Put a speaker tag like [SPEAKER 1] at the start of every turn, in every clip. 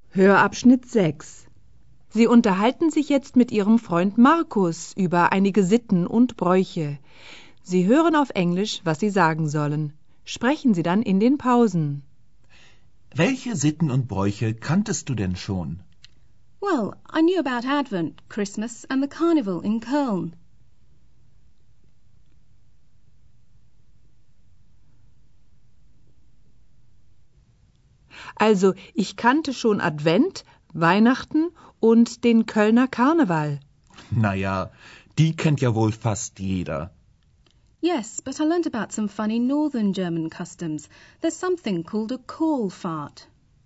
[SPEAKER 1] Hörabschnitt 6. Sie unterhalten sich jetzt mit Ihrem Freund Markus über einige Sitten und Bräuche. Sie hören auf Englisch, was Sie sagen sollen. Sprechen Sie dann in den Pausen.
[SPEAKER 2] Welche Sitten und Bräuche kanntest du denn schon?
[SPEAKER 3] Well, I knew about Advent, Christmas and the Carnival in Köln.
[SPEAKER 1] Also, ich kannte schon Advent, Weihnachten und den Kölner Karneval.
[SPEAKER 2] Naja, die kennt ja wohl fast jeder.
[SPEAKER 3] Yes, but I learnt about some funny northern German customs. There's something called a Callfahrt.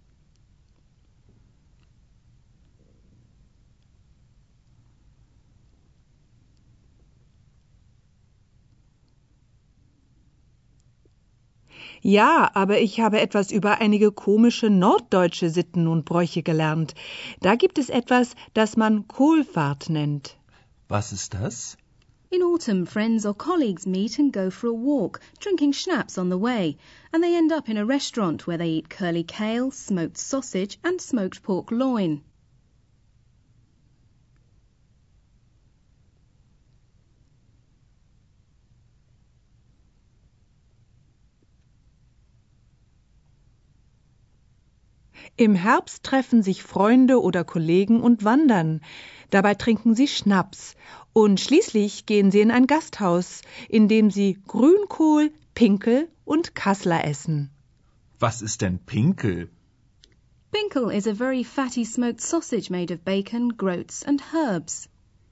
[SPEAKER 1] Ja, aber ich habe etwas über einige komische norddeutsche Sitten und Bräuche gelernt. Da gibt es etwas, das man Kohlfahrt nennt.
[SPEAKER 2] Was ist das?
[SPEAKER 3] In autumn, friends or colleagues meet and go for a walk, drinking schnapps on the way, and they end up in a restaurant where they eat curly kale, smoked sausage and smoked pork loin.
[SPEAKER 1] Im Herbst treffen sich Freunde oder Kollegen und wandern. Dabei trinken sie Schnaps. Und schließlich gehen sie in ein Gasthaus, in dem sie Grünkohl, Pinkel und Kassler essen.
[SPEAKER 2] Was ist denn Pinkel?
[SPEAKER 3] Pinkel is a very fatty smoked sausage made of bacon, groats and herbs.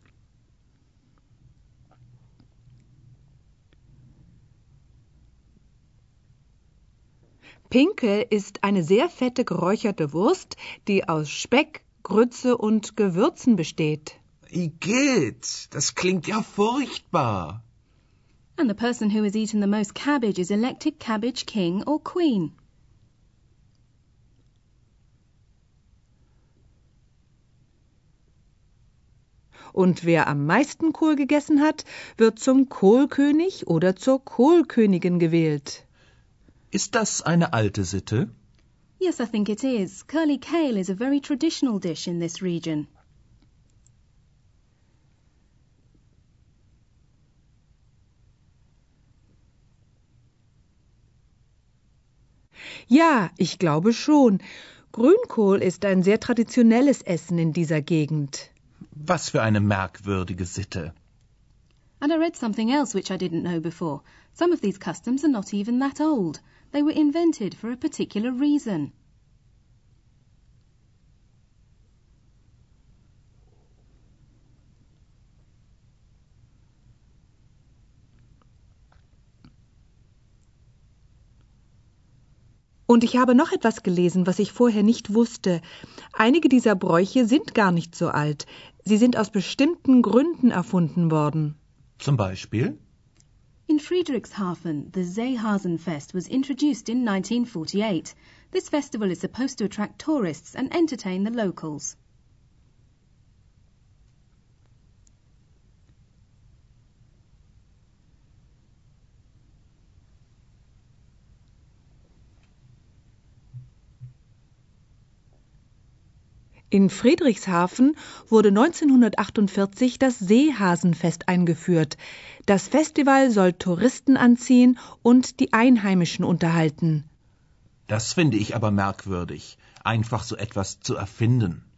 [SPEAKER 1] Pinkel ist eine sehr fette geräucherte Wurst, die aus Speck, Grütze und Gewürzen besteht.
[SPEAKER 2] Igitt, das klingt ja furchtbar.
[SPEAKER 3] And the person who has eaten the most cabbage is elected cabbage king or queen.
[SPEAKER 1] Und wer am meisten Kohl gegessen hat, wird zum Kohlkönig oder zur Kohlkönigin gewählt.
[SPEAKER 2] Ist das eine alte Sitte?
[SPEAKER 3] Yes, I think it is. Curly kale is a very traditional dish in this region.
[SPEAKER 1] Ja, ich glaube schon. Grünkohl ist ein sehr traditionelles Essen in dieser Gegend.
[SPEAKER 2] Was für eine merkwürdige Sitte.
[SPEAKER 3] And I read something else which I didn't know before. Some of these customs are not even that old. They were invented for a particular reason.
[SPEAKER 1] Und ich habe noch etwas gelesen, was ich vorher nicht wusste. Einige dieser Bräuche sind gar nicht so alt. Sie sind aus bestimmten Gründen erfunden worden.
[SPEAKER 2] Zum Beispiel?
[SPEAKER 3] In Friedrichshafen, the Seehasenfest was introduced in 1948. This festival is supposed to attract tourists and entertain the locals.
[SPEAKER 1] In Friedrichshafen wurde 1948 das Seehasenfest eingeführt. Das Festival soll Touristen anziehen und die Einheimischen unterhalten.
[SPEAKER 2] Das finde ich aber merkwürdig, einfach so etwas zu erfinden.